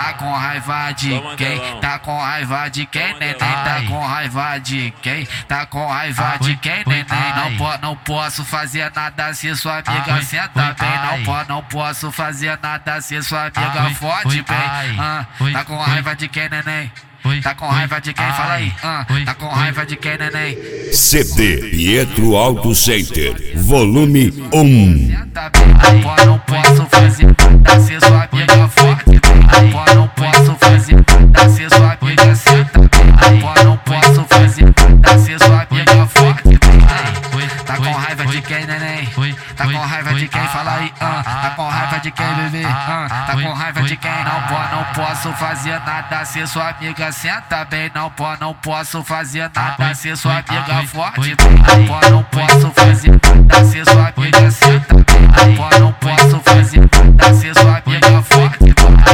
Tá com raiva de quem? Tá com raiva de quem, neném? Tá com raiva de quem? Tá com raiva de quem, neném? Não posso fazer nada se sua amiga senta bem. Não posso fazer nada se sua amiga fode bem. Tá com raiva de quem, neném? Tá com raiva de quem? Fala aí. Tá com raiva de quem, neném? CD Pietro Auto Center, volume 1. Não posso fazer nada se sua amiga fode bem. Não posso fazer nada se sua amiga senta bem. Não posso fazer nada se sua amiga fode bem. Tá com raiva de quem, neném? Tá com raiva de quem? Fala aí. Tá com raiva de quem, bebê? Tá com raiva de quem? Não posso fazer nada se sua amiga senta bem. Não posso fazer nada se sua amiga fode bem. Não posso fazer nada se sua amiga senta bem. Não posso fazer nada se sua amiga fode bem.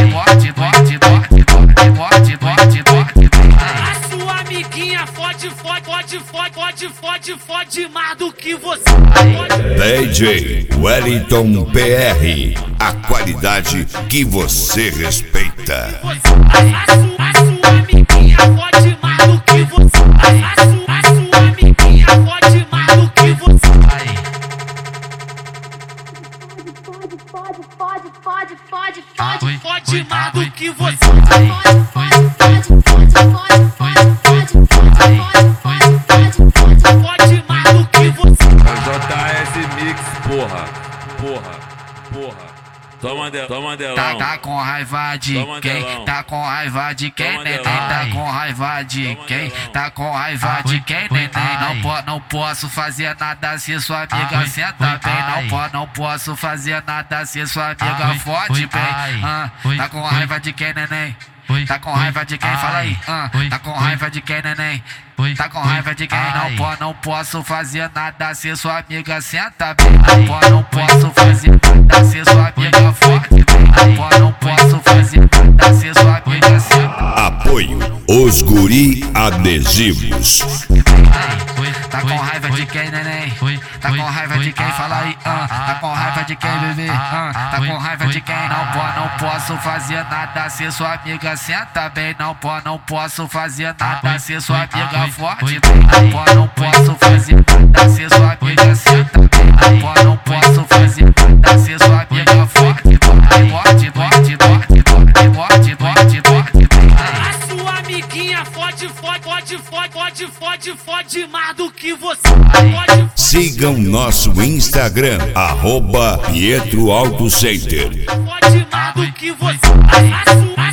A sua amiguinha fode mais do que você. DJ Wellington PR, a qualidade que você respeita. A sua amiguinha fode mais do que você. A sua amiguinha fode mais do que você. Fode mais do que você. Fode mais do que você. JS Mix, porra. Toma delão. Tá com raiva de quem? Tá com raiva de quem, neném? Tá com raiva de quem? Tá com raiva de quem, neném? Não posso fazer nada se sua amiga senta bem. Não posso fazer nada se sua amiga fode bem. Tá com raiva de quem, neném? Tá com raiva de quem? Fala aí. Tá com raiva de quem, neném? Tá com raiva de quem? Não posso fazer nada se sua amiga senta bem. Não posso fazer nada se sua amiga fode bem. Não posso fazer nada se sua amiga senta. Apoio Os Guri Adesivos. Tá com raiva de quem, neném? Tá com raiva de quem? Fala aí. Tá com raiva de quem, bebê? Tá com raiva de quem? Não posso fazer nada se sua amiga senta bem. Não posso fazer nada se sua amiga fode bem. Não posso fazer nada se sua amiga senta bem. Não posso fazer nada se sua amiga fode bem. A sua amiguinha fode mais do que você. Sigam nosso Instagram, @Pietro Auto Center. Fode mais do que você.